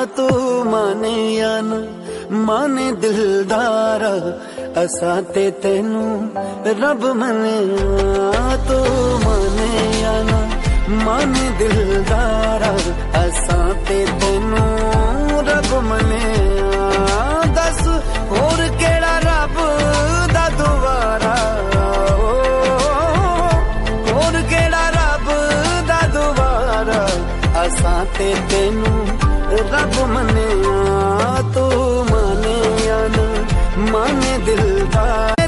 तू माने या न माने दिलदारा असां ते तेनू रब मने। तू माने या न माने दिलदारा असां ते तेनू रब मने। दस होर केड़ा रब दा दुआरा, होर केड़ा रब दा दुआरा असां ते तेनू रब मने। तू माने या न माने दिलदार।